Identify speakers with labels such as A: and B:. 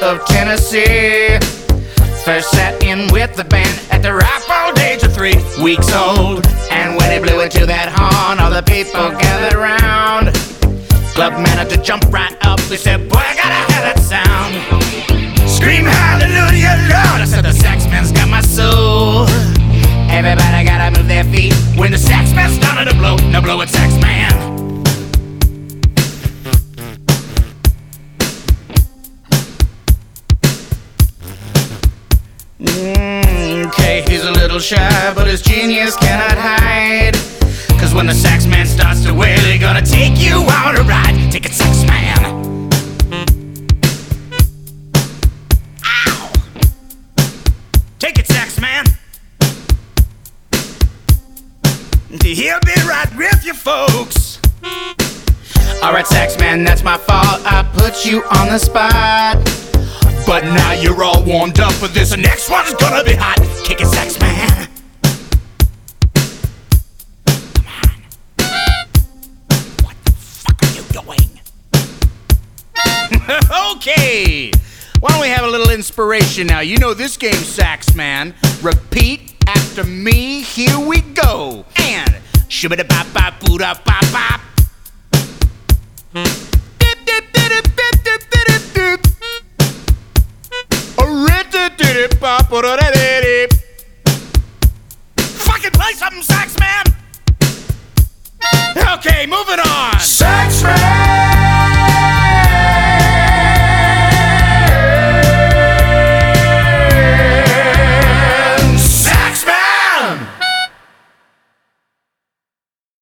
A: of Tennessee. First sat in with the band at the ripe old age of 3 weeks old. And when he blew into that horn, all the people gathered round. Club manager jumped right up, he said, boy, I gotta have that sound. Scream hallelujah, Lord, I said, the sax man's got my soul. Everybody gotta move their feet when the sax man's done to blow. Now blow it, sax man. Okay, he's a little shy, but his genius cannot hide. Cause when the sax man starts to wail, he's gonna take you on a ride. Take it, sax man. Ow! Take it, sax man. He'll be right with you folks. Alright, sax man, that's my fault. I put you on the spot. But now you're all warmed up for this. The next one's gonna be hot. Kick it, sax man. Come on. What the fuck are you doing? Okay. Why don't we have a little inspiration now? You know this game, sax man. Repeat after me. Here we go. And shibida bop bop boo da bop bop. Fucking play something, sax man. Okay, moving on. Sax man.